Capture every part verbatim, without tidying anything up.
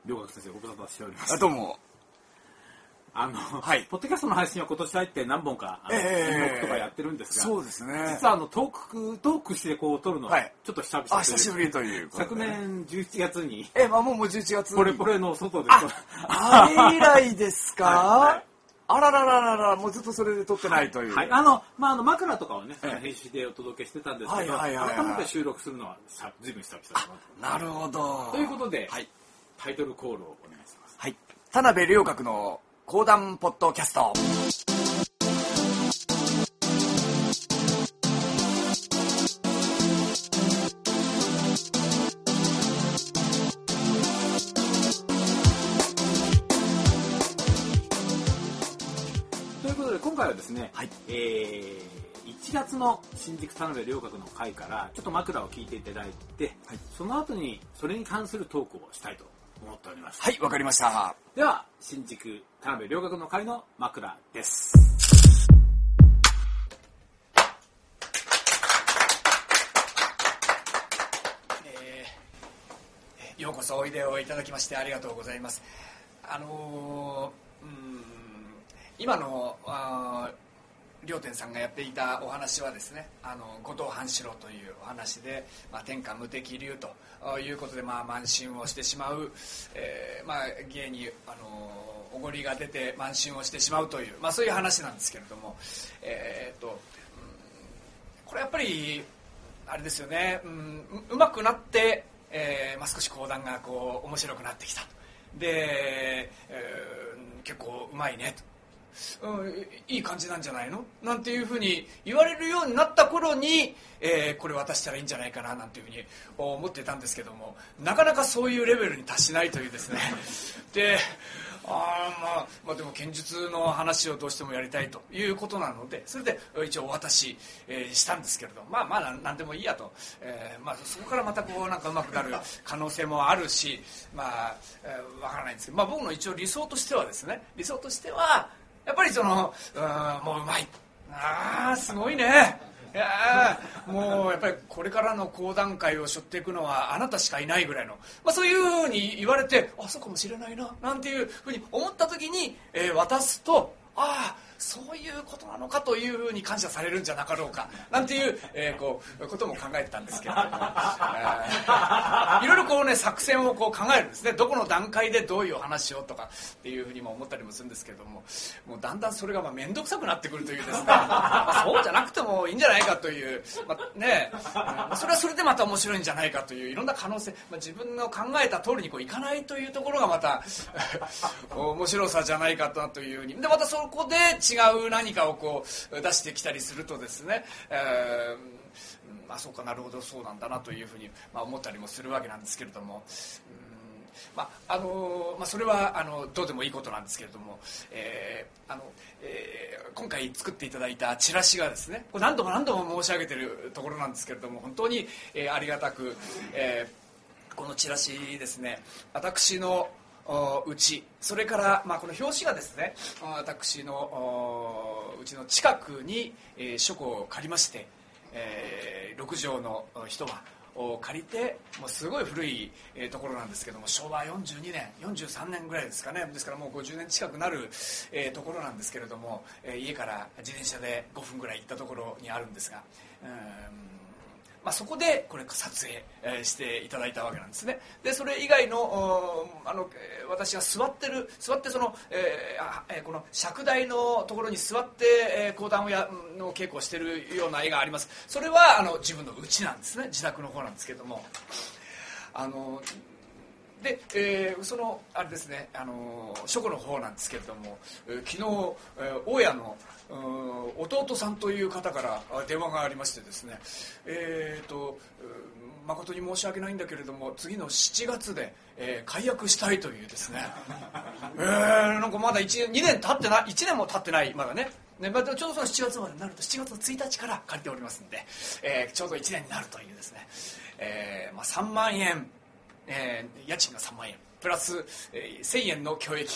両学先生ご無沙汰しております。 あ、どうも。 あの、 はい、 ポッドキャストの配信は今年入って何本か、あの、えー、とかやってるんですが、 そうですね。 実はあの、トーク、トークしてこう撮るのは、ちょっと久々という、 はい、あ、久しぶりということで。 昨年じゅうしちがつに、 え、まあもうもうじゅういちがつに。 ポレポレの外で。 あ、あれ以来ですか、はいはい、あららららら、もうずっとそれで撮ってないという。 はい、はい、あの、まあ、あの、枕とかをね、ええ、編集でお届けしてたんですけど、改めて収録するのは、ずいぶん久々だな。なるほど。 ということで、はい、タイトルコールをお願いします。 はい。田辺良学の講談ポッドキャスト。 ということで今回はですね、 はい、 えー、いちがつの新宿田辺良学の会からちょっと枕を聞いていただいて、はい、その後にそれに関するトークをしたいと思っております。 はい、わかりました。 では新宿田辺良学の会の枕です。 えー、ようこそおいでをいただきましてありがとうございます。あのー、うーん今の良天さんがやっていたお話はですね、あの後藤半四郎というお話で、まあ、天下無敵流ということで、まあ、慢心をしてしまう、えーまあ、芸にあのおごりが出て慢心をしてしまうという、まあ、そういう話なんですけれども、えー、と、うん、これやっぱりあれですよね、うん、うまくなって、えーまあ、少し講談がこう面白くなってきたで、えー、結構うまいねと。うん、いい感じなんじゃないのなんていうふうに言われるようになった頃に、えー、これ渡したらいいんじゃないかななんていうふうに思ってたんですけども、なかなかそういうレベルに達しないというですねであ、まあ、まあでも剣術の話をどうしてもやりたいということなので、それで一応お渡し、えー、したんですけれど、まあまあ何でもいいやと、えーまあ、そこからまたこうなんかうまくなる可能性もあるし、まあ、えー、わからないんですけど、まあ、僕の一応理想としてはですね理想としてはやっぱりそのうーんもううまい、あーすごいね、いやもうやっぱりこれからの講談会を背負っていくのはあなたしかいないぐらいの、まあ、そういうふうに言われて、あそうかもしれないななんていうふうに思った時に、えー、渡すと、ああそういうことなのかというふうに感謝されるんじゃなかろうかなんていう、えー、こうことも考えてたんですけれども、えー、いろいろこうね作戦をこう考えるんですね。どこの段階でどういうお話をとかっていうふうにも思ったりもするんですけれども、もうだんだんそれがまあ面倒くさくなってくるというですねまあそうじゃなくてもいいんじゃないかという、まあ、ね、まあ、それはそれでまた面白いんじゃないかといういろんな可能性、まあ、自分の考えた通りにこういかないというところがまた面白さじゃないかというふうにで、またそこで違う何かをこう出してきたりするとですね、えー、あそうかなるほどそうなんだなというふうに、まあ、思ったりもするわけなんですけれども、うん、まああのまあ、それはあのどうでもいいことなんですけれども、えーあのえー、今回作っていただいたチラシがですね、これ何度も何度も申し上げているところなんですけれども、本当に、えー、ありがたく、えー、このチラシですね、私のうちそれから、まあ、この表紙がですね私のうちの近くに、えー、書庫を借りまして、えー、ろく畳の一間を借りて、もうすごい古い、えー、ところなんですけども、しょうわよんじゅうにねんよんじゅうさんねんぐらいですかね、ですからもうごじゅうねん近くなる、えー、ところなんですけれども、えー、家から自転車でごふんぐらい行ったところにあるんですが、うんまあ、そこでこれ撮影していただいたわけなんですね。でそれ以外のあの私が座ってる座ってその、えー、この釈台のところに座って、えー、講談をやの稽古をしているような絵があります。それはあの自分の家なんですね、自宅の方なんですけども、あので、えー、そのあれですね、あの書庫の方なんですけれども、えー、昨日、えー、大家の弟さんという方から電話がありましてですね、えーと誠に申し訳ないんだけれども次のしちがつで、えー、解約したいというですねえー、なんかまだいちねんにねん経ってないいちねんも経ってないまだねね、まあ、ちょうどそのしちがつまでになるとしちがつのついたちから借りておりますんで、えー、ちょうどいちねんになるというですね、えーまあ、さんまんえん、えー、家賃がさんまんえんプラス、えー、せんえんの教育費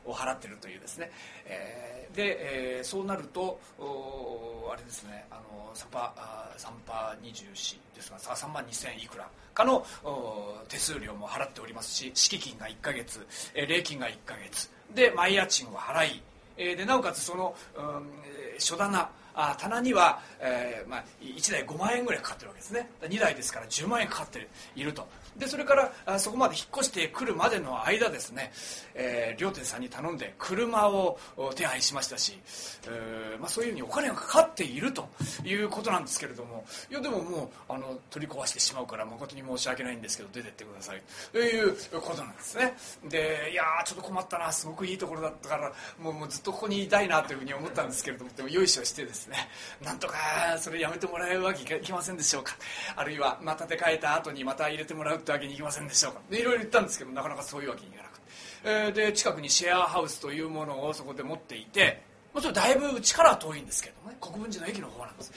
払ってるというですね、えー、で、えー、そうなるとあれですね、あのさんパーにじゅうよんですがさんまんにせんいくらかの手数料も払っておりますし、敷金がいっかげつ、えー、礼金がいっかげつで前家賃を払い、えー、でなおかつその、うん、書棚あ棚には、えーまあ、いちだいごまんえんぐらいかかってるわけですね。にだいですからじゅうまんえんかかっていると。でそれからあそこまで引っ越してくるまでの間ですね、えー、料亭さんに頼んで車を手配しましたし、えーまあ、そういうふうにお金がかかっているということなんですけれども、いやでももうあの取り壊してしまうから誠に申し訳ないんですけど出てってくださいということなんですね。でいやーちょっと困ったな、すごくいいところだったからもう、もうずっとここにいたいなというふうに思ったんですけれども、でもよいしょしてですね、なんとかそれやめてもらえるわけいきませんでしょうか、あるいはまた建て替えた後にまた入れてもらうってわけにいきませんでしょうか、でいろいろ言ったんですけどなかなかそういうわけにいかなくて、えー、で近くにシェアハウスというものをそこで持っていて、もちろんだいぶうちからは遠いんですけどね、国分寺の駅の方なんです、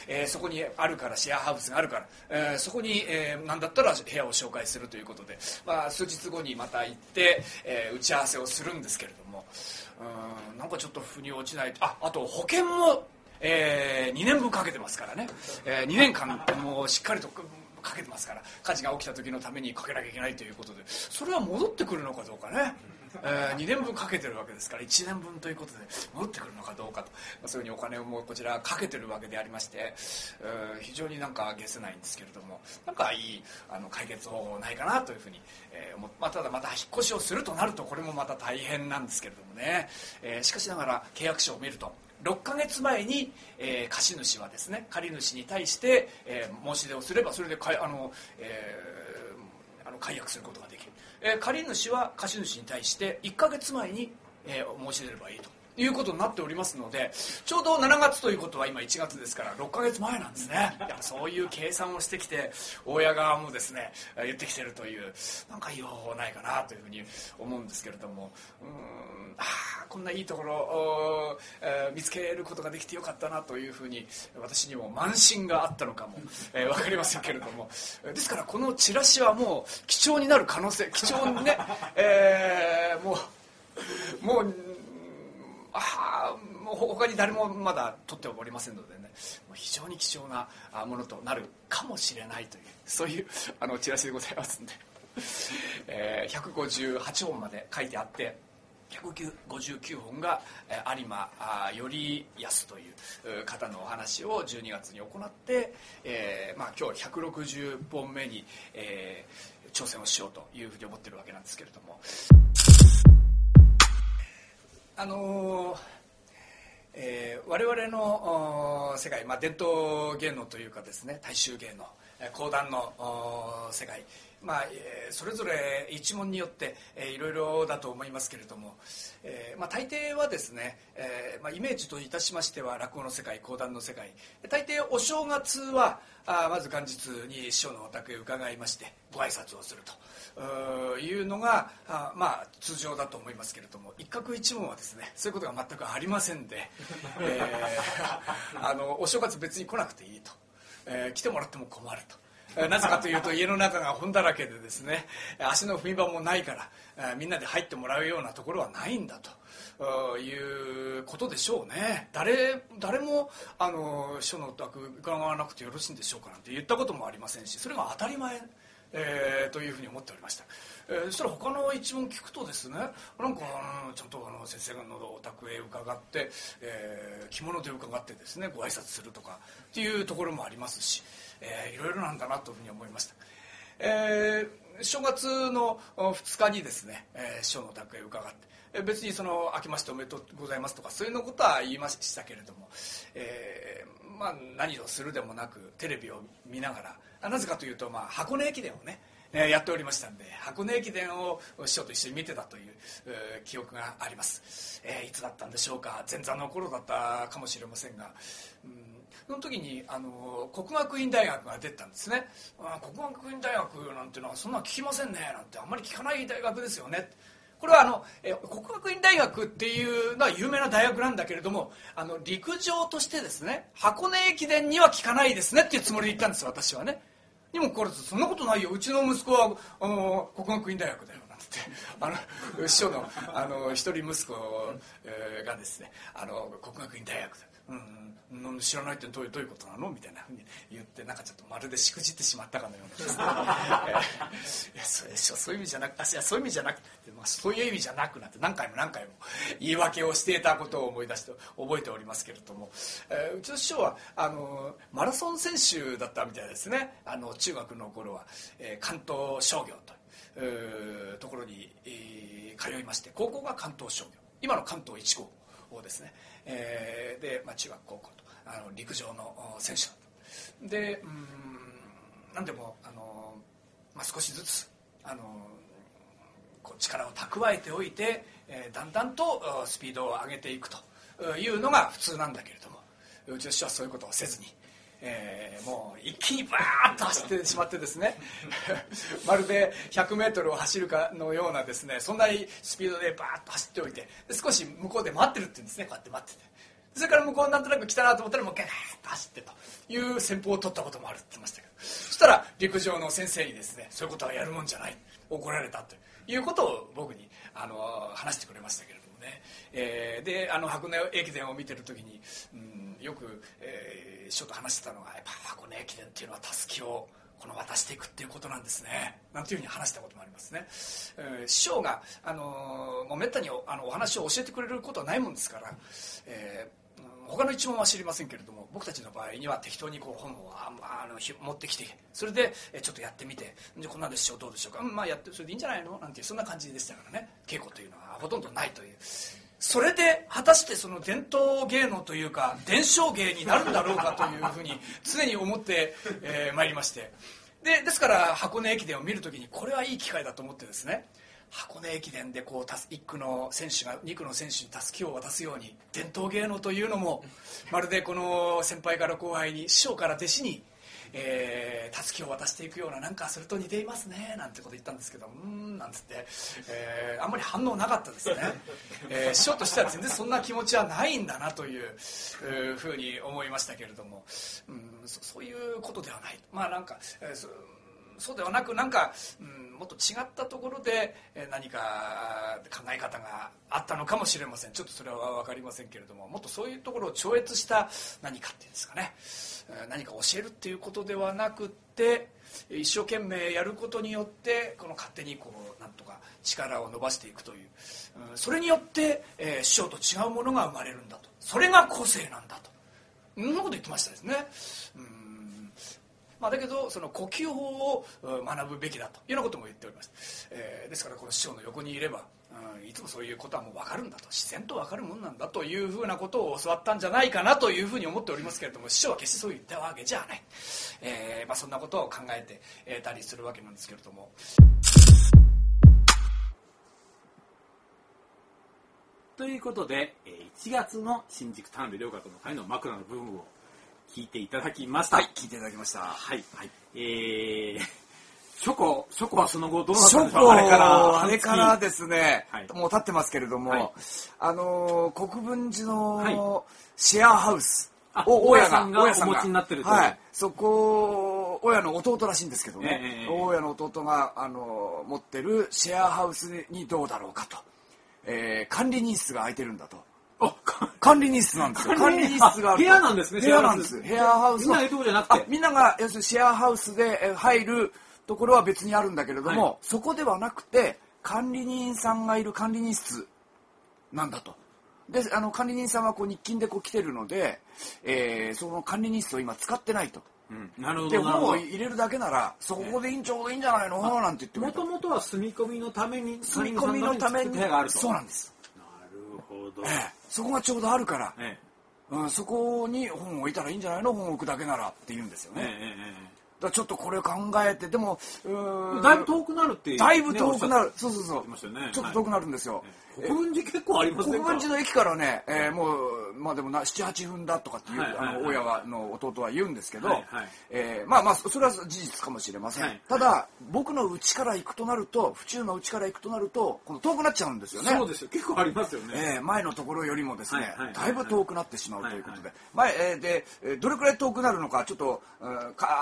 えー、そこにあるからシェアハウスがあるから、えー、そこに、えー、何だったら部屋を紹介するということで、まあ、数日後にまた行って、えー、打ち合わせをするんですけれども、うーんなんかちょっと腑に落ちない。ああと保険も、えー、にねんぶんかけてますからね、えー、にねんかんもうしっかりとかけてますから、火事が起きた時のためにかけなきゃいけないということで、それは戻ってくるのかどうかね、えー、にねんぶんかけてるわけですからいちねんぶんということで戻ってくるのかどうかと、まあ、そういうふうにお金をもうこちらかけてるわけでありまして、えー、非常になんか解せないんですけれども、なんかいいあの解決方法ないかなというふうに、えー思っまあ、ただまた引っ越しをするとなるとこれもまた大変なんですけれどもね、えー、しかしながら契約書を見るとろっかげつまえに、えー、貸主はですね借り主に対して、えー、申し出をすればそれでかいあの、えー、あの解約することができる、えー、借り主は貸主に対していっかげつまえに、えー、申し出ればいいということになっておりますので、ちょうどしちがつということは今いちがつですからろっかげつまえなんですね。やっぱそういう計算をしてきて大家側もですね言ってきてるという、なんかいい方法ないかなというふうに思うんですけれども、うーんあこんないいところを、えー、見つけることができてよかったなというふうに私にも慢心があったのかも、えー、分かりませんけれども、ですからこのチラシはもう貴重になる可能性、貴重にね、えー、もうもうあもう他に誰もまだ取っておりませんのでね、非常に貴重なものとなるかもしれないという、そういうあのチラシでございますんで、えー、ひゃくごじゅうはちほんまで書いてあってひゃくごじゅうきゅうほんが有馬頼康という方のお話をじゅうにがつに行って、えーまあ、今日ひゃくろくじゅっぽんめに、えー、挑戦をしようというふうに思ってるわけなんですけれども、あのーえー、我々の世界、まあ、伝統芸能というかですね、大衆芸能、講談の世界、まあ、それぞれ一門によって、えー、いろいろだと思いますけれども、えーまあ、大抵はですね、えーまあ、イメージといたしましては落語の世界、講談の世界、大抵お正月はあまず元日に師匠のお宅へ伺いましてご挨拶をするというのがあまあ通常だと思いますけれども、一角一門はですねそういうことが全くありませんで、えー、あのお正月別に来なくていいと、えー、来てもらっても困ると。なぜかというと家の中が本だらけでですね、足の踏み場もないからみんなで入ってもらうようなところはないんだということでしょうね。誰誰もあの師匠のお宅伺わなくてよろしいんでしょうかなんて言ったこともありませんし、それが当たり前、えー、というふうに思っておりました。えー、そしたら他の一問聞くとですね、なんかあのちゃんとあの先生のお宅へ伺って、えー、着物で伺ってですねご挨拶するとかっていうところもありますし、えー、いろいろなんだなというふうに思いました。えー、正月のふつかにですね、えー、師匠のお宅へ伺って、えー、別にその明けましておめでとうございますとかそういうのことは言いましたけれども、えーまあ、何をするでもなくテレビを見ながら、なぜかというと、まあ、箱根駅伝をねやっておりましたんで、箱根駅伝を師匠と一緒に見てたという、えー、記憶があります。えー、いつだったんでしょうか、前座の頃だったかもしれませんが、うんその時にあの国学院大学が出たんですね。あ国学院大学なんていうのはそんな聞きませんねなんて、あんまり聞かない大学ですよね。これはあのえ国学院大学っていうのは有名な大学なんだけれども、あの陸上としてですね箱根駅伝には聞かないですねっていうつもりで言ったんです私はね。にもかかわらずそんなことないよ、うちの息子はあの国学院大学だよなんてってあの師匠のあの一人息子がですね、あの国学院大学で、うんうん、知らないってどういうどういうことなのみたいなふうに言って、なんかちょっとまるでしくじってしまったかのようなですねいやそれそういう意味じゃなくあいやそういう意味じゃなくて、まあ、そういう意味じゃなくなって何回も何回も言い訳をしていたことを思い出して覚えておりますけれども、えー、うちの師匠はあのマラソン選手だったみたいですね。あの中学の頃は、えー、関東商業というところに、えー、通いまして、高校が関東商業、今の関東一高をですね、えー、で、まあ、中学高校とあの陸上の選手だったで、うーん何でもあの、まあ、少しずつあのこう力を蓄えておいて、えー、だんだんとスピードを上げていくというのが普通なんだけれども、うちの師匠はそういうことをせずに、えー、もう一気にバーッと走ってしまってですねまるで ひゃくメートル を走るかのようなですね、そんなスピードでバーッと走っておいて、で少し向こうで待ってるって言うんですね。こうやって待ってて、それから向こうなんとなく来たなと思ったらもうガーッと走ってという戦法を取ったこともあるって言ってましたけど、そしたら陸上の先生にですね、そういうことはやるもんじゃない、怒られたということを僕にあの話してくれましたけれどもね、えー、であの箱根駅伝を見てる時に、うん、よく、えー、師匠と話してたのが、やっぱ箱根駅伝っていうのはたすきをこの渡していくっていうことなんですね、なんていうふうに話したこともありますね。えー、師匠が、あのー、もうめったに お, あのお話を教えてくれることはないもんですから、えー他の一問は知りませんけれども、僕たちの場合には適当にこう本をあの持ってきて、それでちょっとやってみて、じゃこんなんでしょうどうでしょうか、うん、まあやってそれでいいんじゃないのなんていう、そんな感じでしたからね。稽古というのはほとんどないという、それで果たしてその伝統芸能というか伝承芸になるんだろうかというふうに常に思ってま、えー、いりまして、でですから箱根駅伝を見るときにこれはいい機会だと思ってですね、箱根駅伝でこういっ区の選手がに区の選手にたすきを渡すように、伝統芸能というのもまるでこの先輩から後輩に、師匠から弟子にえー、たすきを渡していくような、なんかそれと似ていますねなんてこと言ったんですけど、うーんなんつって、えー、あんまり反応なかったですね、えー、師匠としては全然そんな気持ちはないんだなというふうに思いましたけれども、うん、そ, そういうことではない、まあなんか、えー、そそうではなく、なんか、うん、もっと違ったところで何か考え方があったのかもしれません。ちょっとそれは分かりませんけれども、もっとそういうところを超越した何かっていうんですかね、何か教えるっていうことではなくって、一生懸命やることによってこの勝手にこうなんとか力を伸ばしていくという、それによって、えー、師匠と違うものが生まれるんだと、それが個性なんだと、そんなこと言ってましたですね。うんまあ、だけどその呼吸法を学ぶべきだというようなことも言っております、えー、ですからこの師匠の横にいれば、うん、いつもそういうことはもう分かるんだと、自然と分かるもんなんだというふうなことを教わったんじゃないかなというふうに思っておりますけれども、師匠は決してそう言ったわけじゃない、えーまあ、そんなことを考えてたりするわけなんですけれども、 ということでいちがつの新宿田辺良学の会の枕の部分を聞いていただきました。 はい、聞いていただきました。 はい。はい、えー、書庫、書庫はその後どうなったんですか？あれから、あれからですね、はい、もう経ってますけれども、はい、あのー、国分寺のシェアハウスを大家さんがお持ちになってるという、 はい、そこ、大家の弟らしいんですけどね、えー、大家の弟が、あのー、持ってるシェアハウスにどうだろうかと、えー、管理人室が空いてるんだと。管理人室なんですよ。管理人室があると。 部屋なんですね。 部屋なんです。部屋ハウス。 みんながいるとこじゃなくて。 みんなが要するにシェアハウスで入るところは別にあるんだけれども、はい、そこではなくて管理人さんがいる管理人室なんだと。で、あの管理人さんはこう日勤でこう来てるので、えー、その管理人室を今使ってないと。 うん、なるほど。 で、本を入れるだけならそこでいいんちょうどいいんじゃないの、なんて言ってもともとは住み込みのために住み込みのためにがあると。 そうなんです。 なるほど。 ええ、そこがちょうどあるから、ええ、うん、そこに本を置いたらいいんじゃないの、本を置くだけならって言うんですよね。ええええ、だちょっとこれを考えて、でもだいぶ遠くなるっていう、 だいぶ遠くなる、そうそうそう、 ね、 ちょっと遠くなるんですよ。 国分寺結構ありますね。 国分寺の駅からね、えー、もうまあでもななはちふんだとかっていう、はいはいはい、あの親はの弟は言うんですけど、はいはい、えー、まあまあそれは事実かもしれません。はいはい、ただ僕の家から行くとなると、府中の家から行くとなると、この遠くなっちゃうんですよね。 そうですよ。結構ありますよね。 えー、前のところよりもですね、はいはいはいはい、だいぶ遠くなってしまうということで、はいはいはい、前、えー、でどれくらい遠くなるのかちょっと、うん、か感覚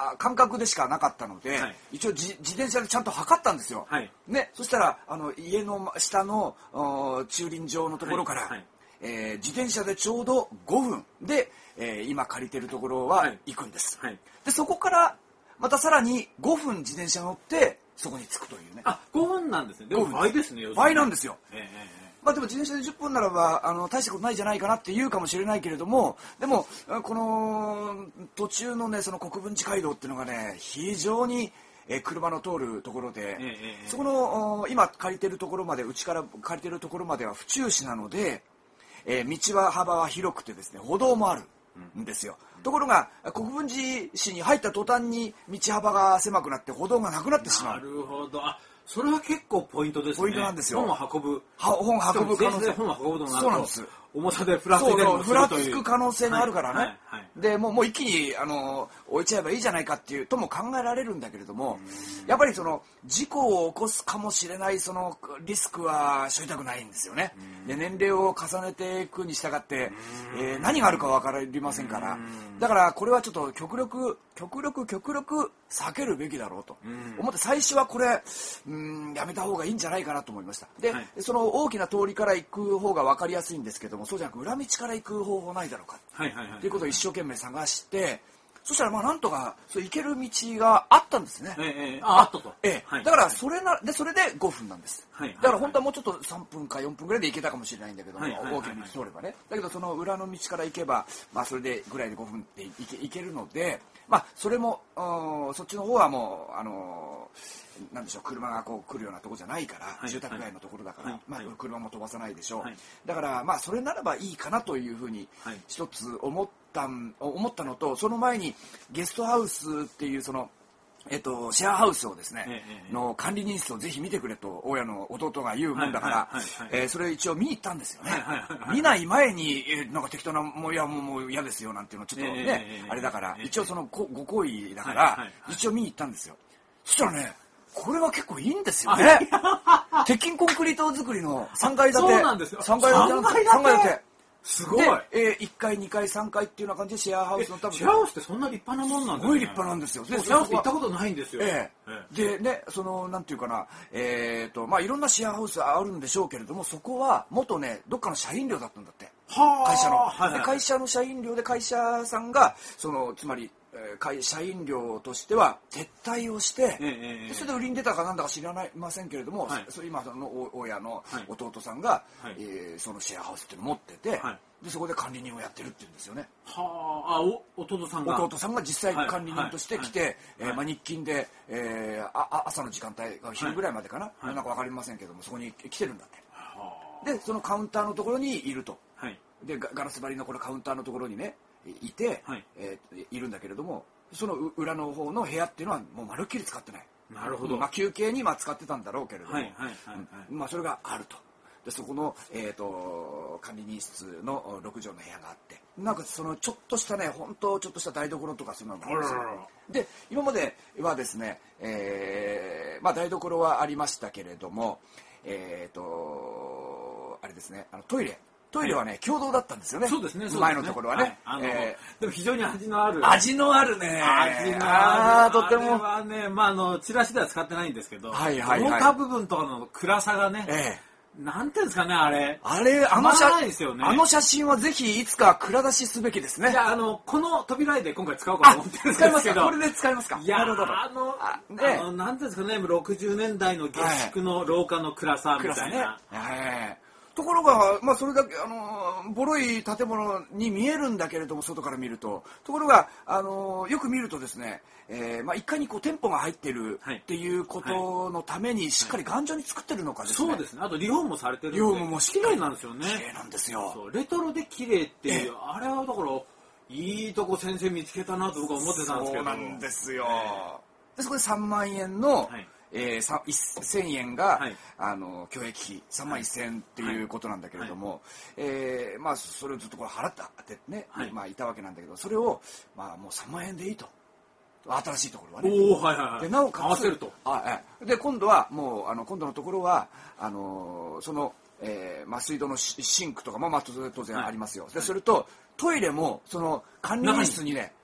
角でしかなかったので、はい、一応自転車でちゃんと測ったんですよ、 はい、 ね、そしたらあの家の下の駐輪場のところから、はいはい、えー、自転車でちょうどごふんで、えー、今借りてるところは行くんです、はいはい、でそこからまたさらにごふん自転車乗ってそこに着くというね。 あ、ごふんなんですね。でも倍ですね。 倍なんですよ、 えーまあ、でも自転車でじゅっぷんならばあの大したことないじゃないかなって言うかもしれないけれども、でもこの途中のねその国分寺街道っていうのがね非常にえ車の通るところで、えー、そこの今借りてるところまでうちから借りてるところまでは府中市なので、えー、道は幅は広くてですね歩道もあるんですよ、うん、ところが国分寺市に入った途端に道幅が狭くなって歩道がなくなってしまう。 なるほど。あ、それは結構ポイントですね。 ポイントなんですよ。 本を運ぶは本を運ぶ可能性。 本を運ぶのがそうなんです。 重さでふらついたりもするという。 ふらつく可能性があるからね。 はいはいはい、 でもうもう一気にあの置いちゃえばいいじゃないかっていうとも考えられるんだけれども、やっぱりその事故を起こすかもしれないそのリスクは背負いたくないんですよね。で年齢を重ねていくに従って、えー、何があるか分かりませんから、だからこれはちょっと極力極力極力避けるべきだろうと思って、最初はこれうんやめた方がいいんじゃないかなと思いました。で、はい、その大きな通りから行く方が分かりやすいんですけども、そうじゃなく裏道から行く方法ないだろうかということを一生懸命探して、そしたらまあなんとかそう行ける道があったんですね。 ええ、あ、あったと。 ええ、はい、だからそれなでそれでごふんなんです。はい、だから本当はもうちょっとさんぷんかよんぷんぐらいで行けたかもしれないんだけども、はいはいはいはい、大きな道通ればね。だけどその裏の道から行けばまあそれでぐらいでごふんで行け、行けるので、まあそれもそっちの方はもうあのなんでしょう、車がこう来るようなところじゃないから、はい、住宅街のところだから、はいまあ、車も飛ばさないでしょう、はい、だからまあそれならばいいかなというふうに一つ思った思ったのと、その前にゲストハウスっていうそのえっと、シェアハウスをですね、ええ、の管理人室をぜひ見てくれと親の弟が言うもんだからそれ一応見に行ったんですよね、はいはいはいはい、見ない前に、えー、なんか適当なもういやもうもう嫌ですよなんていうのちょっとね、えー、あれだから、えー、一応そのご好意だから、はいはいはい、一応見に行ったんですよ。そしたらねこれは結構いいんですよね鉄筋コンクリート作りのさんかい建て。 そうなんですよ。 さんかい建てなんですよ。さんかい建てすごい。 えー、いっかいにかいさんかいっていうような感じでシェアハウスの多分シェアハウスってそんな立派なもんなんですね。 すごい立派なんですよ。 でシェアハウス行ったことないんですよ。 えー、でねそのなんていうかなえっ、ー、とまあいろんなシェアハウスあるんでしょうけれども、そこは元ねどっかの社員寮だったんだって。は会社の、はいはい、で会社の社員寮で会社さんがそのつまり会社員寮としては撤退をして、えー、それで売りに出たかなんだか知らないませんけれども、はい、それ今その親の弟さんが、はいえー、そのシェアハウスっていうのを持ってて、はい、でそこで管理人をやってるっていうんですよね。 はあ、お弟さんが弟さんが実際管理人として来て、はいはいえーまあ、日勤で、えー、あ朝の時間帯が昼ぐらいまでかな、はい、なんか分かりませんけどもそこに来てるんだって。はあ、でそのカウンターのところにいると、はい、でガラス張りのこのカウンターのところにねいて、はいえー、いるんだけれども、その裏の方の部屋っていうのはもうまるっきり使ってない。 なるほど。 まあ、休憩にまあ使ってたんだろうけれども、 はいはいはいはいうん、まあそれがあると。でそこの、えー、と管理人室のろくじょうの部屋があって、なんかそのちょっとしたね本当ちょっとした台所とかそういうのがあるんですよ。で今まではですね、えーまあ、台所はありましたけれども、えー、とあれですねあのトイレトイレはね、はい、共同だったんですよね。 そうですね。そうですね前のところはね。はい、 あのえー、でも非常に味のある。 味のあるね。 味のある。あとても。あれはね、まああのチラシでは使ってないんですけど、はいはいはい。廊下部分とかの暗さがね。えー、なんていうんですかねあれ。 あれあの写ですよね。 あの写真はぜひいつか蔵出しすべきですね。 いやあのこの扉で今回使おうかと思ってるんですけど。 使いますか。これで使いますか。 いやあのあねあのなんていうんですかねろくじゅうねんだいの下宿の廊下の暗さみたいな。はい。はいところが、まあ、それだけあのボロい建物に見えるんだけれども外から見るとところがあのよく見るとですね、えーまあ、いかにこう店舗が入ってるっていうことのためにしっかり頑丈に作ってるのかですね、 そうですね。あとリフォームもされてるんでリフォームもしっかりなんですよね。 綺麗なんですよ。 そうレトロで綺麗っていうあれはだからいいとこ先生見つけたなと僕は思ってたんですけど。 そうなんですよ、えー、でそこでさんまんえんの、はいえー、せんえんが、はい、あの教育費さんまんせんえんっていうことなんだけれども、はいえーまあ、それをずっとこれ払ってね、はいまあ、いたわけなんだけどそれを、まあ、もうさんまんえんでいいと新しいところはね。 お、はいはいはい、 でなおかつ合わせるとあで今度はもうあの今度のところはあのその、えーまあ、水道のシンクとかも、まあ、当然ありますよ、はい、でそれとトイレもその管理室にね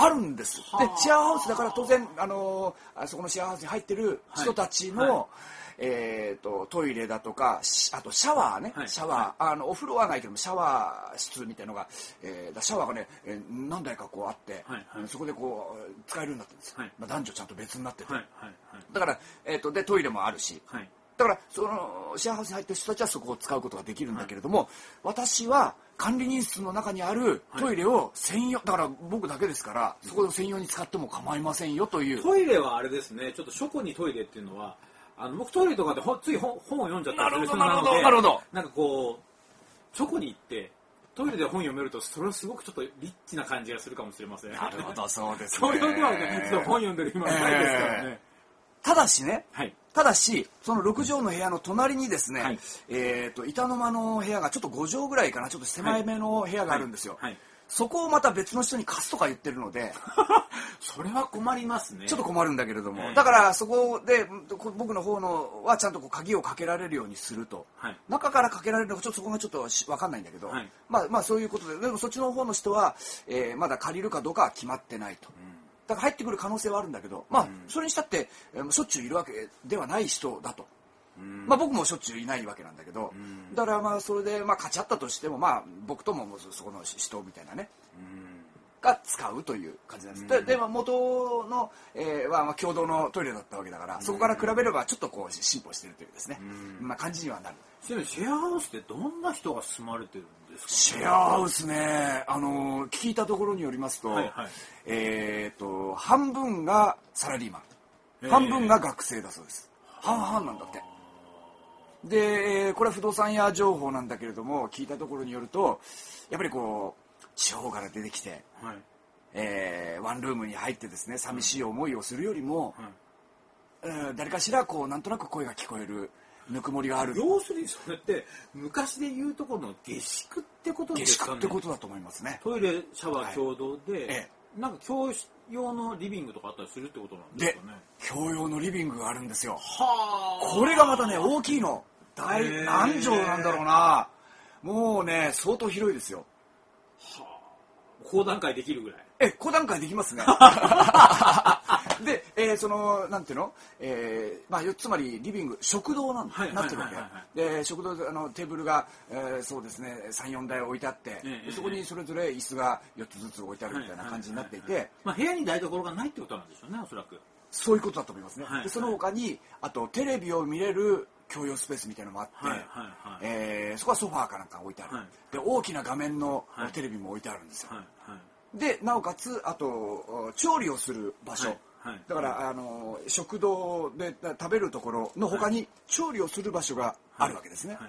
あるんです。でシェアハウスだから当然あのー、そこのシェアハウスに入ってる人たちの、はいはい、えー、とトイレだとかあとシャワーね、はい、シャワー、はい、あのお風呂はないけどもシャワー室みたいなのが、えー、シャワーがね、えー、何台かこうあって、はいはい、そこでこう使えるようになってるんです、はい、まあ、男女ちゃんと別になってて、はいはいはい、だから、えー、とでトイレもあるし、はい、だからそのシェアハウスに入ってる人たちはそこを使うことができるんだけれども、はい、私は管理人室の中にあるトイレを専用、はい、だから僕だけですからそこを専用に使っても構いませんよという。 トイレはあれですね、ちょっと書庫にトイレっていうのはあの僕トイレとかでほつい 本, 本を読んじゃったりする人なので、 なるほどなんかこう書庫に行ってトイレで本読めるとそれはすごくちょっとリッチな感じがするかもしれません。 なるほど、そうですね。 そういうのはね、ちょっと本読んでる暇はないですからね、えー、ただしね、はい、ただしそのろく畳の部屋の隣にですね、はい、えー、と板の間の部屋がちょっとご畳ぐらいかな、ちょっと狭いめの部屋があるんですよ、はいはいはい、そこをまた別の人に貸すとか言ってるのでそれは困りますね。 ちょっと困るんだけれども、えー、だからそこで僕の方のはちゃんとこう鍵をかけられるようにすると、はい、中からかけられるのかちょっとそこがちょっと分かんないんだけど、はい、まあまあそういうことで、でもそっちの方の人は、えー、まだ借りるかどうかは決まってないと、うん、だから入ってくる可能性はあるんだけど、まあそれにしたって、えー、しょっちゅういるわけではない人だと。うん、まあ僕もしょっちゅういないわけなんだけど、うん、だからまあそれでまあ勝ち合ったとしてもまあ僕ともそこの人みたいなね、うん、が使うという感じなんです。うん、で, でまあ元の、えー、はまあ共同のトイレだったわけだから、うん、そこから比べればちょっとこう進歩してるというですね、うん、まあ感じにはなる。 ちなみにシェアハウスってどんな人が住まれてるんですか？ シェアハウスね、あの聞いたところによりますと、はいはい、えー、と半分がサラリーマン、半分が学生だそうです。半々なんだって。でこれは不動産屋情報なんだけれども、聞いたところによるとやっぱりこう地方から出てきて、はい、えー、ワンルームに入ってですね寂しい思いをするよりも、はい、えー、誰かしらこうなんとなく声が聞こえるぬくもりがある。 要するにそれって昔で言うところの下宿ってことですかね。 下宿ってことだと思いますね。 トイレシャワー共同で、はい、ええ、なんか共用のリビングとかあったりするってことなんですかね。 で共用のリビングがあるんですよ。はあ。これがまたね大きいの。大何畳なんだろうな。もうね相当広いですよ。 はあ。高段階できるぐらい。 え高段階できますね。で、えー、そのなんていうの、えー、まあつまりリビング食堂なん、はい、なってるわけで、食堂あのテーブルが、えー、そうですね さん,よん 台置いてあって、えー、そこにそれぞれ椅子がよっつずつ置いてあるみたいな感じになっていて、 まあ部屋に台所がないってことなんでしょうね、おそらく。 そういうことだと思いますね。はいはい、でその他にあとテレビを見れる共用スペースみたいなのもあって、はいはいはい、えー、そこはソファーかなんか置いてある、はい、で大きな画面のテレビも置いてあるんですよ、はいはい、でなおかつあと調理をする場所、はいはい、だから、あの食堂で食べるところの他に調理をする場所があるわけですね、はいはい、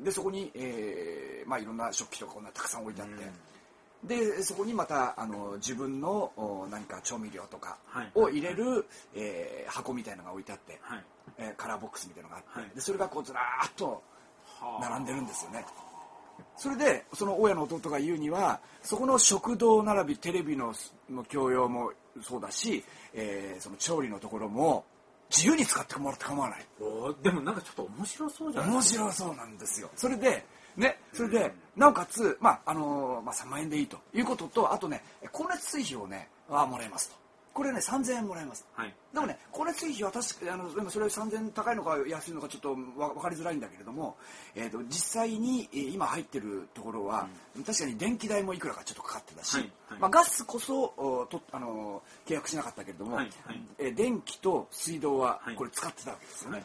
でそこに、えーまあ、いろんな食器とかこんなたくさん置いてあって、うん、でそこにまたあの自分の何か調味料とかを入れる、はいはい、えー、箱みたいなのが置いてあって、はい、えー、カラーボックスみたいなのがあって、はい、でそれがこうずらーっと並んでるんですよね。それでその親の弟が言うにはそこの食堂並びテレビのの共用もそうだし、えー、その調理のところも自由に使ってもらって構わない。 おでもなんかちょっと面白そうじゃないですか。面白そうなんですよ。それでね、それで、うん、なおかつ、まああのーまあ、さんまんえんでいいということと、あとね光熱水費をねはもらえますと。これねさんぜんえんもらえます、はい、でもね光熱水費は確かあのでもそれさんぜんえん高いのか安いのかちょっと分かりづらいんだけれども、えー、と実際に今入ってるところは、うん、確かに電気代もいくらかちょっとかかってたし、はいはい、まあ、ガスこそとあの契約しなかったけれども、はいはい、えー、電気と水道はこれ使ってたわけですよね、はい、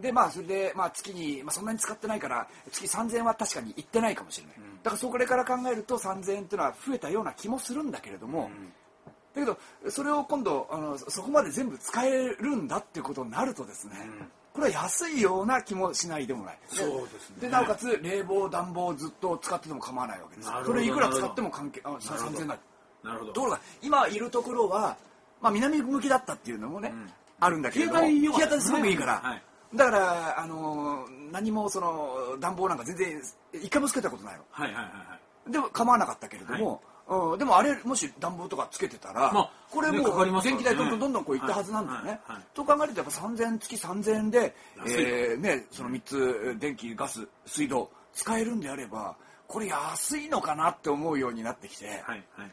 でまあそれで、まあ、月に、まあ、そんなに使ってないから月さんぜんえんは確かにいってないかもしれない、うん、だからそれから考えるとさんぜんえんっていうのは増えたような気もするんだけれども、うん、だけどそれを今度あのそこまで全部使えるんだっていうことになるとですね、うん、これは安いような気もしないでもない。 そうですね。 でなおかつ冷房暖房をずっと使ってても構わないわけです。それいくら使っても関係あさんぜんえんになる。 なるほど。 ところが今いるところは、まあ、南向きだったっていうのもね、うん、あるんだけれども日当たりすごくいいから、はい、だからあの何もその暖房なんか全然一回もつけたことないの。はいはいはいはい。でも構わなかったけれども。はい、うん、でもあれもし暖房とかつけてたら、まあ、これもう電気代どんどんどんどんこういったはずなんだよね、はいはいはい、と考えるとやっぱさんぜんえん月さんぜんえんで、えーね、そのみっつ電気ガス水道使えるんであればこれ安いのかなって思うようになってきて、はいはい、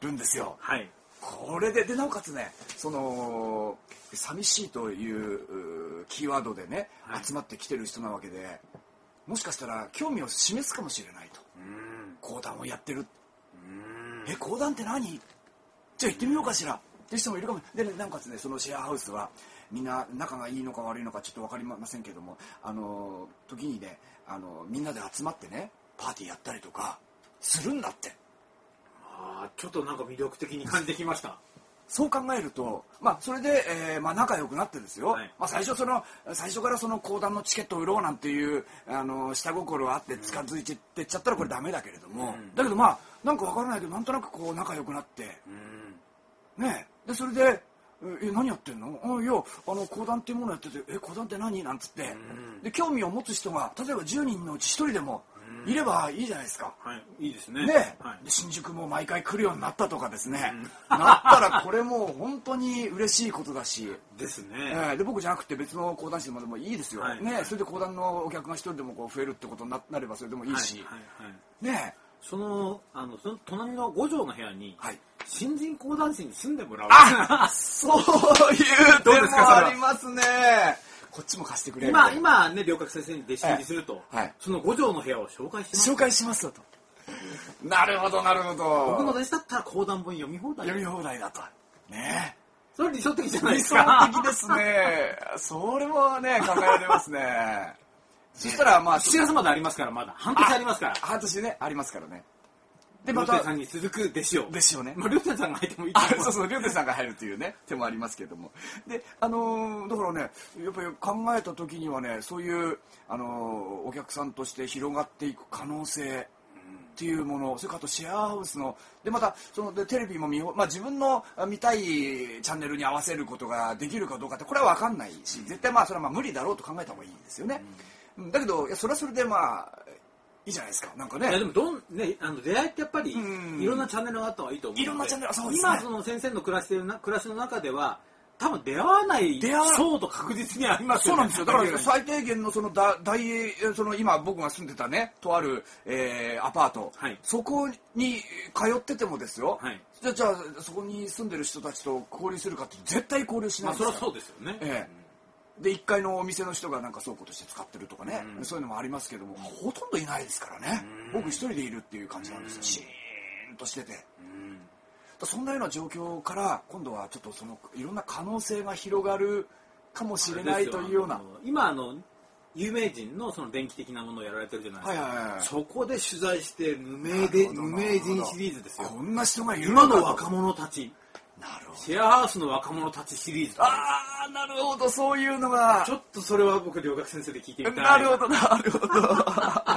るんですよ。 はい。 これででなおかつね、その寂しいというキーワードでね、はい、集まってきてる人なわけで、もしかしたら興味を示すかもしれないと。講談をやってる。え、講談って何？じゃあ行ってみようかしらっていう人もいるかも。で、ね、なおかつね、そのシェアハウスはみんな仲がいいのか悪いのかちょっと分かりませんけども、あの時にね、あのみんなで集まってね、パーティーやったりとかするんだって。 あ、ちょっとなんか魅力的に感じてきました。 そう考えると、まあ、それで、えーまあ、仲良くなってですよ、はい、まあ、最初その最初からその講談のチケットを売ろうなんていうあの下心あって近づいていっちゃったらこれダメだけれども、うん、だけどまあなんか分からないけどなんとなくこう仲良くなって、うん、ねでそれでえ何やってんの？あいやあの講談っていうものやってて、え講談って何？なんつって、うん、で興味を持つ人が例えばじゅうにんのうちひとりでもいればいいじゃないですか。 はい、いいですね。 ね、はい、で新宿も毎回来るようになったとかですね。うん、なったらこれもう本当に嬉しいことだし。ですね。えー、で僕じゃなくて別の講談師でもでもいいですよ。はい、ね、それで講談のお客が一人でもこう増えるってことになればそれでもいいし。はいはいはい、ね。 そのあのその隣のご畳の部屋に、はい、新人講談師に住んでもらう。 あ、そういう手もありますね。こっちも貸してくれる。 今、今ね、両角先生に弟子入りすると、はい、そのご畳の部屋を紹介します。 紹介しますよと。なるほど、なるほど。 僕の弟子だったら講談本読み放題。 読み放題だと。ね。 それ理想的じゃないですか。 理想的ですね。それもね、考えられますね。そしたら、まあ。 しちがつまでありますから、まだ。半年ありますから。 半年ね、ありますからね。 で、また、りょうてんさんに続く弟子を。 弟子をね。 まあ、りょうてんさんが入ってもいいと思う。 そうそう、りょうてんさんが入るというね、手もありますけども。で、あのー、だからね、やっぱり考えた時にはね、そういう、あのー、お客さんとして広がっていく可能性っていうもの、それからあとシェアハウスの、で、また、その、で、テレビも見、まあ、自分の見たいチャンネルに合わせることができるかどうかって、これは分かんないし、絶対まあ、それはまあ無理だろうと考えた方がいいですよね。うん、だけど、いや、それはそれでまあ、いいじゃないですか。なんかね。 いやでもどんねあの出会いってやっぱりいろんなチャンネルがあった方がいいと思うので。 いろんなチャンネル、そうですね。今その先生の暮らしてるな暮らしの中では多分出会わない層と確実にありますよね。 そうなんですよ。だから最低限のその大その今僕が住んでたねとある、えー、アパート、はい、そこに通っててもですよ。はい、じゃあじゃあそこに住んでる人たちと交流するかって絶対交流しないですよ。 まあそれはそうですよね。ええ。でいっかいのお店の人がなんか倉庫として使ってるとかね、うん、そういうのもありますけども、ほとんどいないですからね、うん、僕一人でいるっていう感じなんですよ、うん、シーンとしてて、うん、だそんなような状況から今度はちょっとそのいろんな可能性が広がるかもしれないというような。 今あの有名人のその電気的なものをやられてるじゃないですか、はいはいはい、そこで取材して無名で無名人シリーズですよ。 こんな人がいる今の若者たち、 なるほど。 シェアハウスの若者たちシリーズ。 ああ、なるほど、そういうのが。 ちょっとそれは僕、両角先生で聞いてみたい。 なるほど、なるほど。だ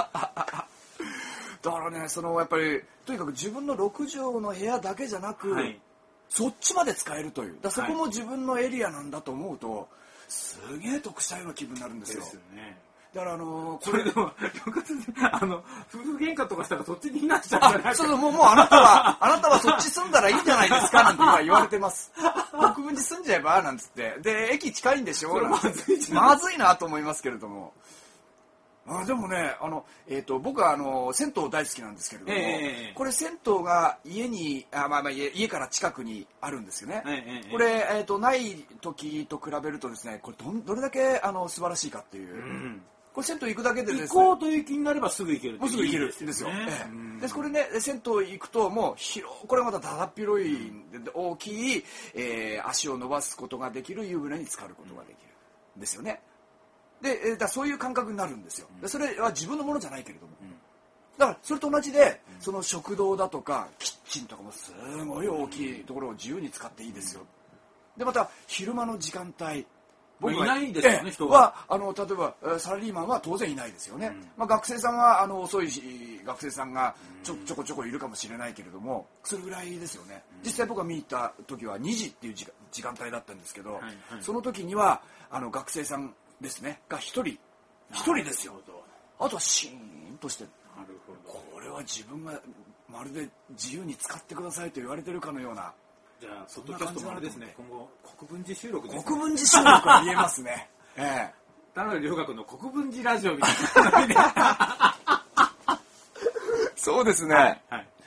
からね、そのやっぱり、とにかく自分のろく畳の部屋だけじゃなく、はい、そっちまで使えるという。だそこも自分のエリアなんだと思うと、すげえ得したような気分になるんですよ。ですよね。だからあのー、 これでもあの夫婦喧嘩とかしたらそっちに避難しちゃうじゃないですか。 そうもうもうあなたはあなたはそっち住んだらいいんじゃないですかなんて今言われてます。国分寺住んじゃえばなんつってで駅近いんでしょ。それまずいまずいなと思いますけれども。あでもねあの、えー、と僕はあの銭湯大好きなんですけれども、えー、これ銭湯が家にあ、まあ、まあ家, 家から近くにあるんですよね。えー、これ、えー、とない時と比べるとですねこれ ど, どれだけあの素晴らしいかっていう。うんこれ銭湯行くだけでですね。 行こうという気になればすぐ行ける。 もうすぐ行けるんですよ。ええ、でこれね銭湯行くともう広これまただだっ広い、うん、大きい、えー、足を伸ばすことができる湯船に浸かることができるんですよね。でだそういう感覚になるんですよ。でそれは自分のものじゃないけれども。うん、だからそれと同じで、うん、その食堂だとかキッチンとかもすごい大きいところを自由に使っていいですよ。でまた昼間の時間帯。 僕いないですよね、人は。あの例えばサラリーマンは当然いないですよね。うん、まあ、学生さんはあの遅いし学生さんがちょちょこちょこいるかもしれないけれどもそれぐらいですよね。実際僕が見に行った時はにじっていう時間帯だったんですけど、はいはい、その時にはあの学生さんですねがひとりひとりですよ。あとはシーンとしてる。なるほど。これは自分がまるで自由に使ってくださいと言われてるかのような。 じゃあ、ソッドキャストもあれですね、今後、国分寺収録ですね。 国分寺収録は見えますね。ええ。 田辺良学の国分寺ラジオみたいな。 そうですね。はい。はい、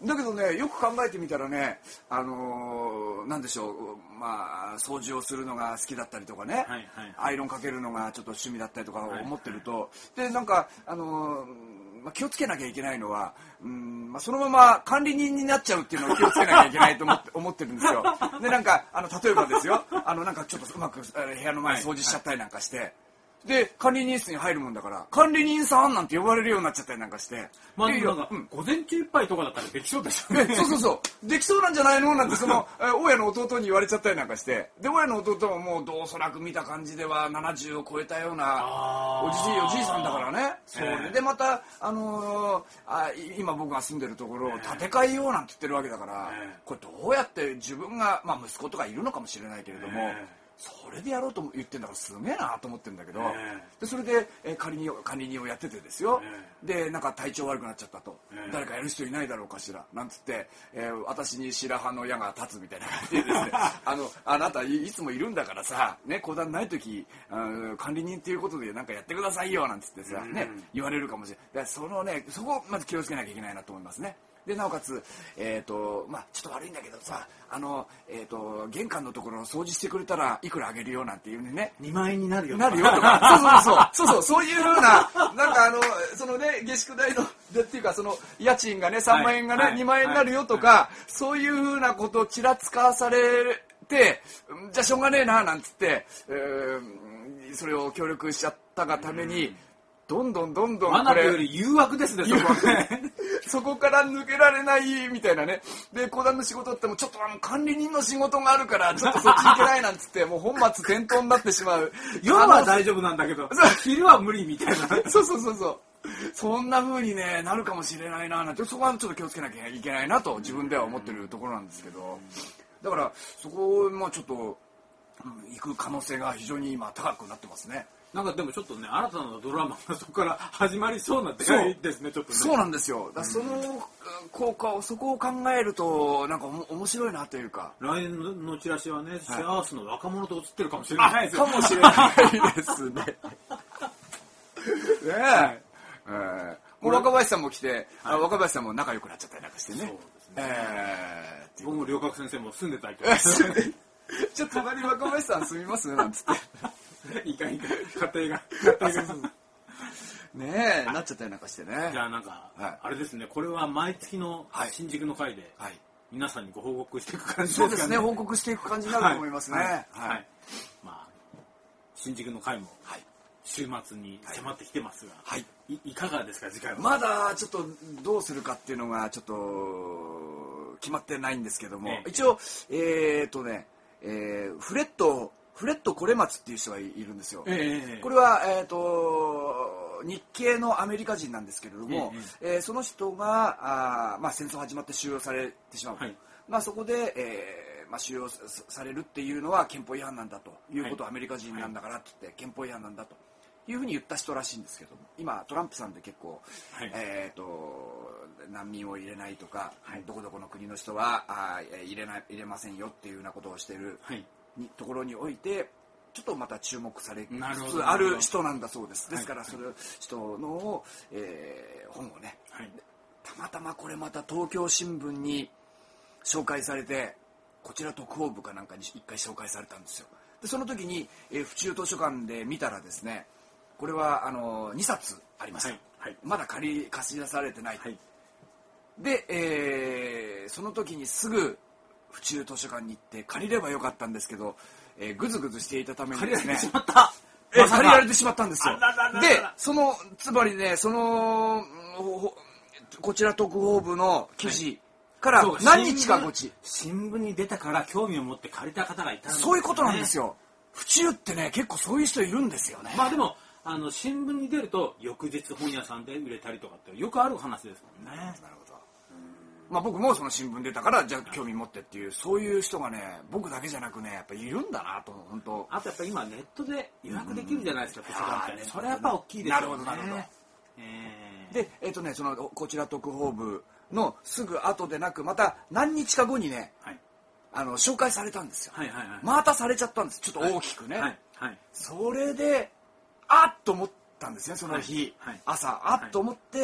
だけどね、よく考えてみたらね、あのー、なんでしょう、まあ掃除をするのが好きだったりとかね、はいはい、アイロンかけるのがちょっと趣味だったりとか思ってると、はいはい、でなんかあのーまあ、気をつけなきゃいけないのは、うんまあ、そのまま管理人になっちゃうっていうのを気をつけなきゃいけないと思って思ってるんですよ。でなんかあの例えばですよ、あのなんかちょっとうまく部屋の前掃除しちゃったりなんかして。はいはいで管理人室に入るもんだから管理人さんなんて呼ばれるようになっちゃったりなんかしてまあなんか、うん、午前中いっぱいとかだったらできそうですよね。 そうそうそうできそうなんじゃないのなんてその大家の弟に言われちゃったりなんかしてで大家の弟ももうどうそらく見た感じではななじゅうを超えたようなおじじいおじいさんだからねそれでまた、あのー、あ今僕が住んでるところを建て替えようなんて言ってるわけだからこれどうやって自分が、まあ、息子とかいるのかもしれないけれどもそれでやろうと言ってんだからすげえなと思ってるんだけど、えー、でそれで、えー、管理人を管理人をやっててですよ、えー、でなんか体調悪くなっちゃったと、えー、誰かやる人いないだろうかしらなんつって、えー、私に白羽の矢が立つみたいな感じでですねあのあなた い, いつもいるんだからさ、ね、講談ない時管理人っていうことでなんかやってくださいよなんつってさ、うんね、言われるかもしれないそのねそこをまず気をつけなきゃいけないなと思いますね。でなおかつ、えーとまあ、ちょっと悪いんだけどさあの、えーと、玄関のところを掃除してくれたらいくらあげるよなんていうねにまんえんになるよなるよとかそうそうそうそうそうそういうふうななんかあのそのね下宿代のでっていうかその家賃がねさんまんえんがね、はい、にまんえんになるよとか、はい、そういうふうなことをちらつかされてじゃあしょうがねえななんつって、えー、それを協力しちゃったがために、うんどんどんどんどんこれより誘惑ですねそこはねそこから抜けられないみたいなねで講談の仕事ってもちょっとあの管理人の仕事があるからちょっとそっち行けないなんつってもう本末転倒になってしまう夜は大丈夫なんだけど昼は無理みたいなそうそうそうそうそんな風にねなるかもしれないななんてそこはちょっと気をつけなきゃいけないなと自分では思ってるところなんですけどだからそこをまあちょっと、うん、行く可能性が非常に今高くなってますね。 なんかでもちょっとね新たなドラマがそこから始まりそうなって感じですねちょっとね。 そうなんですよ。だその効果をそこを考えるとなんかお面白いなというか。 来年のチラシはね、はい、シェアハウスの若者と写ってるかもしれないですよ。かもしれないですね。ねえ。はいえー、もう若林さんも来て、はい、若林さんも仲良くなっちゃったりなんかしてね。そうですね。 えー、僕も両角先生も住んでたりとか。 ちょっと隣若林さん住みますなんつって。 いかんいかん家庭が家庭がねえなっちゃったりなんかしてねじゃあなんか、はい、あれですねこれは毎月の新宿の会で、はい、皆さんにご報告していく感じですかね。 そうですね報告していく感じになると思いますね、はいはいはい、 まあ新宿の会も週末に迫ってきてますが、はい、い, いかがですか次回は。 まだちょっとどうするかっていうのがちょっと決まってないんですけども、ええ、一応えー、っとね、えー、フレットフレット・コレマツっていう人がいるんですよ、えー、これは、えー、と日系のアメリカ人なんですけれども、えーえー、その人があ、まあ、戦争始まって収容されてしまう、はいまあ、そこで、えーまあ、収容されるっていうのは憲法違反なんだということを、はい、アメリカ人なんだからって言って憲法違反なんだというふうに言った人らしいんですけども今トランプさんで結構、はいえー、と難民を入れないとか、はい、どこどこの国の人はあ入れない入れませんよっていうようなことをしている、はいにところにおいてちょっとまた注目されつつある人なんだそうです。ですからその人の、えー、本をね、はい、たまたまこれまた東京新聞に紹介されてこちら特報部かなんかに一回紹介されたんですよ。でその時に、えー、府中図書館で見たらですねこれはあのにさつありました、はいはい、まだ借り貸し出されてない、はい、で、えー、その時にすぐ府中図書館に行って借りればよかったんですけど、えー、ぐずぐずしていたためにですね借りられてしまった、 えー、借りられてしまったんですよ。でそのつまりねそのこちら特報部の記事から何日か後新聞に出たから興味を持って借りた方がいたんです、ね、 そういうことなんですよ。府中ってね結構そういう人いるんですよね。 まあでもあの新聞に出ると翌日本屋さんで売れたりとかってよくある話ですもんね。なるほど。 まあ、僕もその新聞出たからじゃあ興味持ってっていうそういう人がね僕だけじゃなくねやっぱいるんだなと本当。 あとやっぱ今ネットで予約できるじゃないですか図書館ってね。それやっぱ大きいですよね。 なるほどなるほど、えー、でえっ、ー、とねそのこちら特報部のすぐ後でなくまた何日か後にね、はい、あの紹介されたんですよ、はいはいはい、またされちゃったんですちょっと大きくね、はいはいはい、それであっと思ったんですねその日、はいはい、朝あっと思って、はい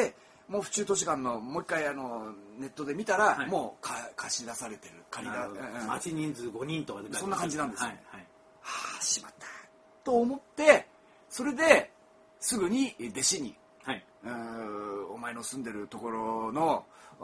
もう府中図書館のもう一回あのネットで見たら、 はい、 もうか貸し出されてる借りだ町人数ごにんとかでそんな感じなんですよ、 はいはい、 はあしまったと思ってそれですぐに弟子に、はい、うお前の住んでるところの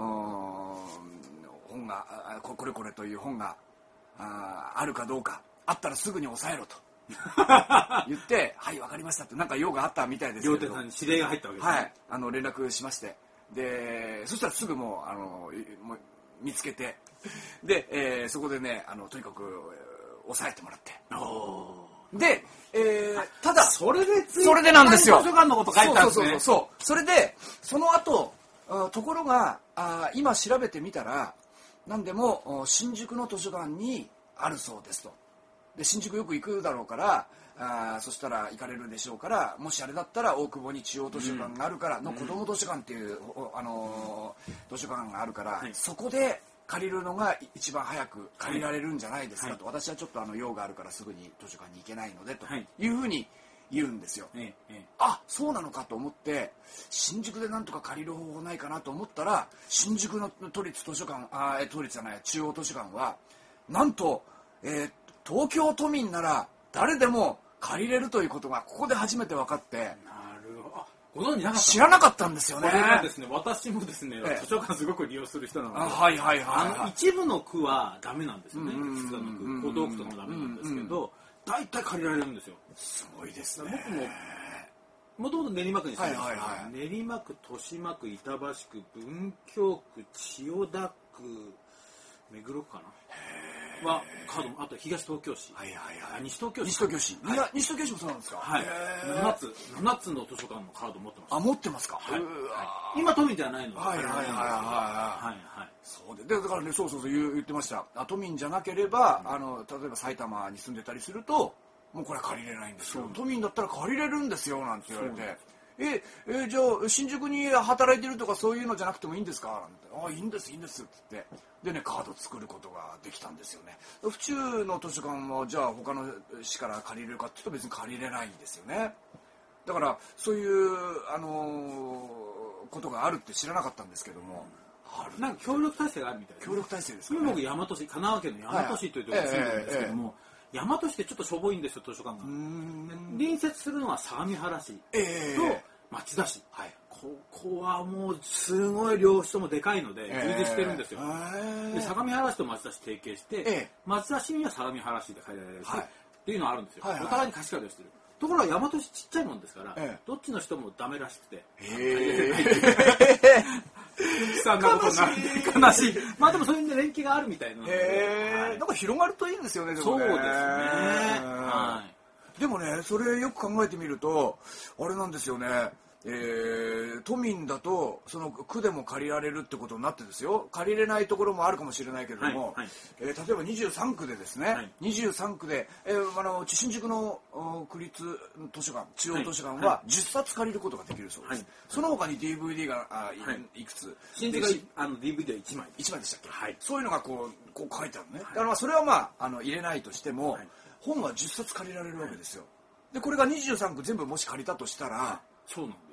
本がこれこれという本が あ, あるかどうかあったらすぐに押さえろと言ってはい分かりましたってなんか用があったみたいですけど両手さんに指令が入ったわけですね、 はい、あの連絡しましてでそしたらすぐもうあのもう見つけてで、えー、そこでねあのとにかく、えー、押さえてもらってで、えー、ただそれでそれでなんですよ図書館のこと書いたんですね。 そうそうそうそうそれでその後ところがあ今調べてみたら何でも新宿の図書館にあるそうですとで新宿よく行くだろうからあそしたら行かれるでしょうからもしあれだったら大久保に中央図書館があるからの子ども図書館っていう、うん、あの図書館があるから、はい、そこで借りるのが一番早く借りられるんじゃないですかと、はい、私はちょっとあの用があるからすぐに図書館に行けないのでというふうに言うんですよ、はい、あそうなのかと思って新宿でなんとか借りる方法ないかなと思ったら新宿の都立図書館あ都立じゃない中央図書館はなんと、えー、東京都民なら誰でも借りれるということがここで初めて分かってなるほどご存知なかった知らなかったんですよね。 これはですね私もですね、ええ、図書館すごく利用する人なので、 はいはいはいはい、 あの一部の区はダメなんですよね。普通の区、小道区とかもダメなんですけど、大体借りられるんですよ。 すごいですね。 僕ももともと練馬区に住んでます、 はいはいはい、 練馬区、豊島区、板橋区、文京区、千代田区、目黒区かな。はカードもあと東東京市、はいはいはい、西東京市、 西東京市、はい、西東京市もそうなんですか。 はい。七つ七つの図書館のカード持ってます。 あ持ってますか。 はい。今都民じゃないので。 はいはいはいはいはいはい。 そうででだからねそうそうそう言ってました。都民じゃなければ、うん、あの例えば埼玉に住んでたりするともうこれ借りれないんですよ。都民だったら借りれるんですよなんて言われて。ええじゃあ新宿に働いてるとかそういうのじゃなくてもいいんですかなんてあいいんですいいんですって言ってでねカード作ることができたんですよね。府中の図書館はじゃあ他の市から借りれるかっていうと別に借りれないんですよね。だからそういうあのー、ことがあるって知らなかったんですけども、 あるなんか協力体制があるみたいです、 ね、協力体制ですかね。 僕大和市神奈川県の大和市というところに住んでるんですけども、大和市ってちょっとしょぼいんですよ図書館が。隣接するのは相模原市と町田市、えーはい、ここはもうすごい両市ともでかいので充実してるんですよ、えー、で相模原市と町田市提携して、えー、町田市には相模原市で借りられるし、はい、っていうのはあるんですよ、はいはい、お互いに貸し借りをしてる。ところが大和市ちっちゃいもんですから、えー、どっちの人もダメらしくて、えー悲惨なことになって悲しい。まあでもそういう連携があるみたいなので、 はい、なんか広がるといいんですよね。でもねそうですね。はい。でもね、それよく考えてみるとあれなんですよね。えー、都民だとその区でも借りられるってことになってですよ。借りれないところもあるかもしれないけれども、はいはい、えー、例えばにじゅうさん区でですね、はい、にじゅうさん区で、えー、あの新宿の区立図書館中央図書館はじゅっさつ借りることができるそうです、はい、その他に ディーブイディー があ い,、はい、いくつ新宿があの ディーブイディー はいちまいいちまいでしたっけ、 はい、 そういうのがこう、こう書いてあるね、はい、だからまあそれはまあ、あの入れないとしても、はい、本はじゅっさつ借りられるわけですよ。でこれがにじゅうさん区全部もし借りたとしたら、はい、 そうなんです。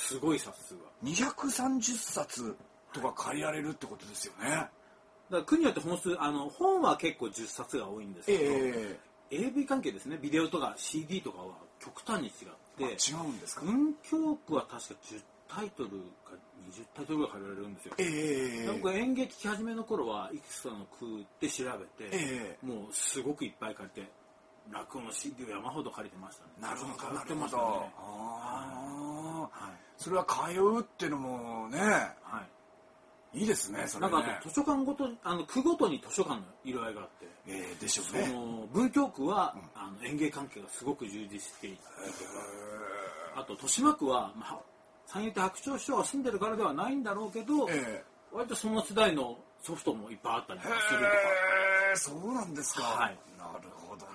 すごい冊数がにひゃくさんじゅっさつとか借りられるってことですよね。だから区によって本数あの本は結構じゅっさつが多いんですけど、えー、エーブイ 関係ですね、ビデオとか シーディー とかは極端に違って違うんですか。 文京区は確かじゅうタイトルかにじゅうタイトルぐらい借りられるんですよ、えー、僕演劇聞き始めの頃はいくつかの区で調べて、えー、もうすごくいっぱい借りて落語の シーディー を山ほど借りてましたね。 なるほどなるほど、ね、あ、はい、それは通うっていうのもね、はい、いいですね。それね、 なんかあと図書館ごとあの区ごとに図書館の色合いがあって、 えー、でしょうね。 その文京区は、うん、あの演芸関係がすごく充実していて、あと豊島区は、まあ、三遊亭白鳥師匠が住んでるからではないんだろうけど、えー、割とその世代のソフトもいっぱいあったりするとか。 へー、そうなんですか、 はい、 なるほどね。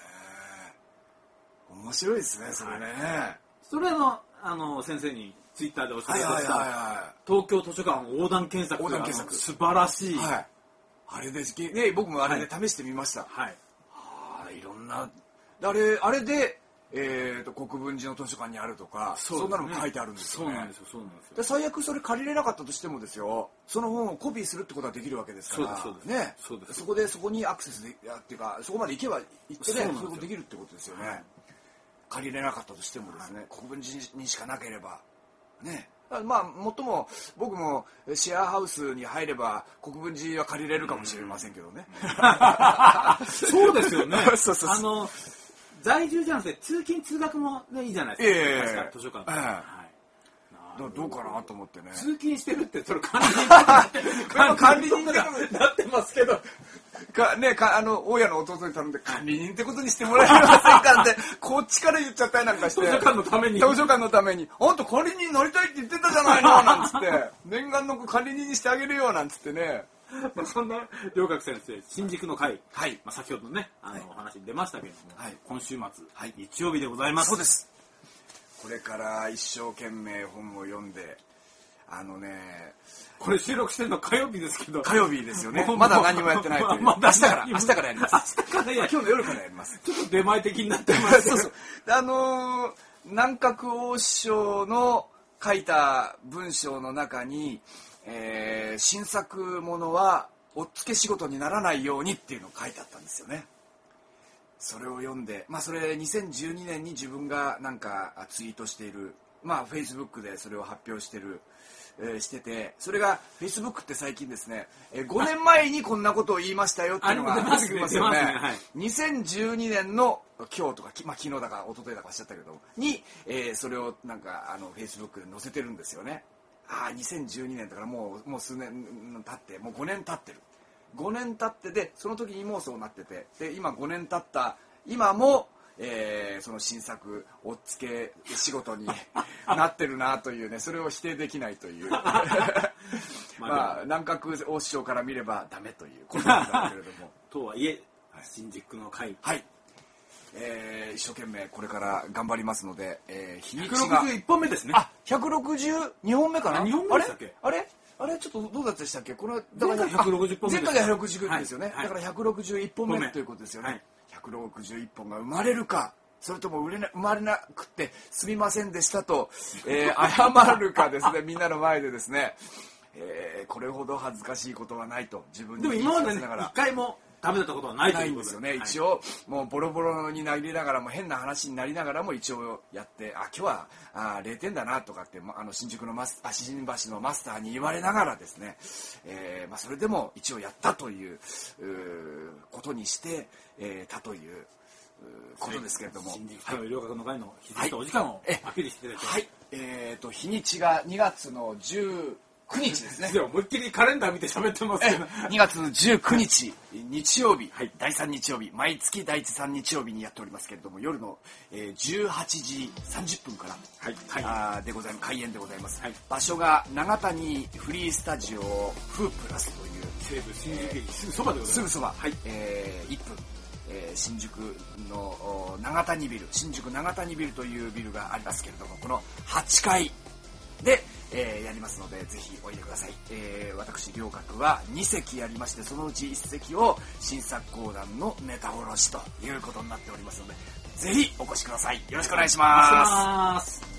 面白いですねそれね、はい、 それのあの先生にツイッターでおっしゃってました、東京図書館横断検索、 横断検索素晴らしい、 はい、あれで、ね、僕もあれで試してみました、 はい、 ああいろんなあれあれでえー、と国分寺の図書館にあるとか そ,、ね、そんなのも書いてあるんですよね。 そうなんですよ、そうなんですよ。 で最悪それ借りれなかったとしてもですよ、その本をコピーするってことはできるわけですから、 そうです、 ね、 そうです。 そこでそこにアクセスでやっていうか、そこまで行けば行ってね、そういうことできるってことですよね。借りれなかったとしてもですね、国分寺にしかなければね。まあもっとも僕もシェアハウスに入れば国分寺は借りれるかもしれませんけどね。 そうですよね。 そうそうそう、 あの在住じゃなくて通勤通学も、ね、いいじゃないですか。 えー、 確か図書館、えーはいどうかなと思ってね。 通勤してるってそれ管理人管理人になってますけどかねかあの大家の弟に頼んで管理人ってことにしてもらえませんかってこっちから言っちゃったりなんかして、 図書館のために図書館のためにあんた管理人になりたいって言ってたじゃないのなんつって念願の管理人にしてあげるよなんつってね。 まあそんな両角先生、新宿の会、 はい、 まあ、先ほどねあの、はい、お話に出ましたけれども、 はい、 今週末、はい、日曜日でございます。 そうです。これから一生懸命本を読んで、あのね、 これ収録してるの火曜日ですけど、 火曜日ですよね。まだ何もやってないという。まあ、明日から明日からやります。 明日からや、 今日の夜からやります。 ちょっと出前的になってます。 そうそう。あのー、南郭王将の書いた文章の中に、えー、新作ものはおっつけ仕事にならないようにっていうのを書いてあったんですよね。それを読んで、まあそれにせんじゅうにねんに自分がなんかツイートしている、まあフェイスブックでそれを発表してる、えー、してて、それがフェイスブックって最近ですね、えー、ごねんまえにこんなことを言いましたよっていうのが出てきますよね。はい、にせんじゅうにねんの今日とか、まあ、昨日だか一昨日だかおっしゃったけどに、えー、それをなんかあのフェイスブックで載せてるんですよね。ああにせんじゅうにねんだからもうもう数年経ってもうごねん経ってる。ごねん経ってでその時にもそうなってて、で今ごねん経った今も、えー、その新作おっつけ仕事になってるなというね、それを否定できないというまあ南郭王将から見ればダメということなんだけれどもとはいえ新宿の会、 はい、えー、一生懸命これから頑張りますので、えー、日にちがひゃくろくじゅういっぽんめですね。 あ、ひゃくろくじゅうにほんめかな。 にほんめでしたっけ。 あれあれあれちょっとどうだったでしたっけ。この前回ひゃくろくじゅっぽんめ前回がひゃくろくじゅうですよね、 はい、 だからひゃくろくじゅういっぽんめということですよね、はい、ひゃくろくじゅういっぽんが生まれるか、それとも売れな生まれなくてすみませんでしたと、えー、謝るかですねみんなの前でですね、えー、これほど恥ずかしいことはないと自分に言い聞かせながら。 でも今までね、一回もダメだったことはないということないんですよね、はい、一応もうボロボロになりながらも変な話になりながらも一応やって、あ今日はあれいてんだなとかって、あの新宿のマスあ新橋のマスターに言われながらですね、えーまあ、それでも一応やったという、うことにして、えー、たということですけれども、 新宿の両角の会の日付とお時間をアピールしていただいて、 はい、えーと日にちがにがつのじゅうくにちですね。 思いっきりカレンダー見て喋ってますけど、 にがつじゅうくにち日曜日、はい、だいさん日曜日、毎月だいいちさん日曜日にやっておりますけれども、夜の、えー、じゅうはちじさんじゅっぷんから、はい、あでございます開演でございます、はい、場所が長谷フリースタジオフープラスという西武新宿駅すぐそばでございます。 すぐそば、はい、えー、いっぷん、えー、新宿の長谷ビル、新宿長谷ビルというビルがありますけれども、このはちかいで、えー、やりますのでぜひおいでください、えー、私両角はにせきやりまして、そのうちいっせきを新作講談のネタ卸しということになっておりますので、ぜひお越しください。よろしくお願いします。